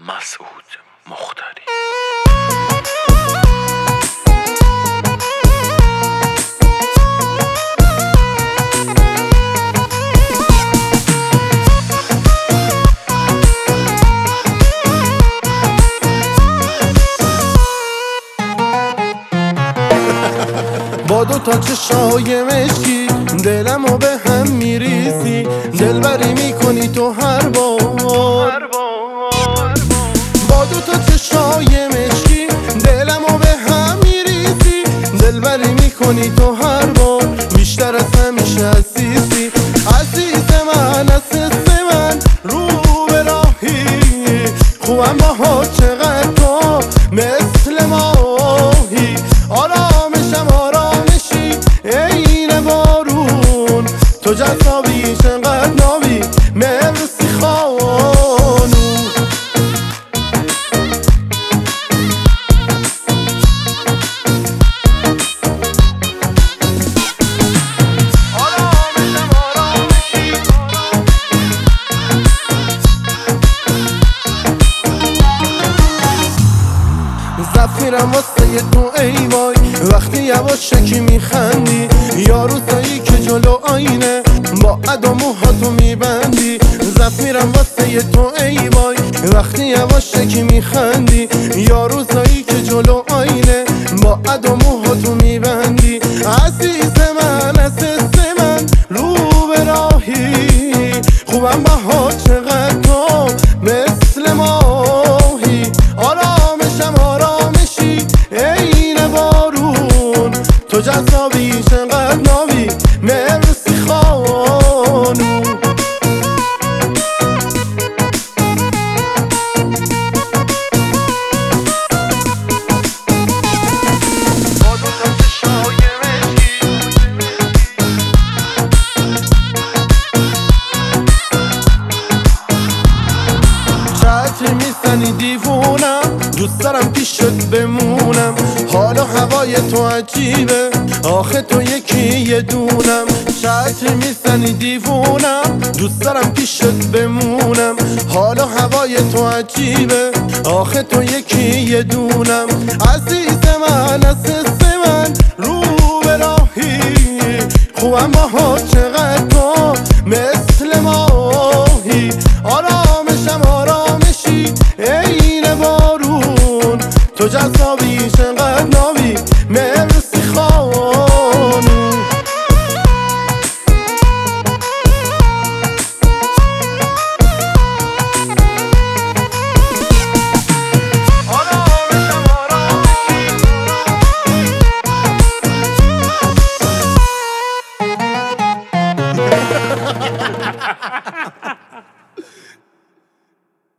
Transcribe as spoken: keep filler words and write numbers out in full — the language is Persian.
مسعود مختاری. با دو تا چشای مشکی دلمو به هم میریزی، دلبری میکنی تو هر بار. با دو تا چشای مشکی دلمو به هم میریزی، دلبری میکنی تو هر بار. بیشتر از همیشه عزیزی، عزیز من، عزیز من، رو به راهی. خوبم با چقدر تو مثل ماهی، آرامشم آرامشی عین بارون. تو جذابی چقدر نابی، مرسی خانوم. زفیرم واسه تو ای وای، وقتی یواشکی میخندی، یا روزایی که جلو آینه با عد و موهاتو میبندی. زفیرم واسه تو ای وای، وقتی یواشکی میخندی، یا روزایی که جلو آینه با عد و موهاتو میبندی. عزیز من، عزیز من، رو به راهی. خوبم بها چقدر تو مثل ماهی، آرامشم آرامشی عین بارون. تو جذابی چقدر نابی، مرسی خانوم. چتر میزنی دیوونم، دوست دارم پیشت بمونم. حال و هوای تو عجیبه، آخه تو یکی یه دونم. چتر میزنی دیوونم، دوست دارم پیشت بمونم. حال و هوای تو عجیبه، آخه تو یکی یه دونم. عزیز من، عزیز من، رو به راهی. خوبم با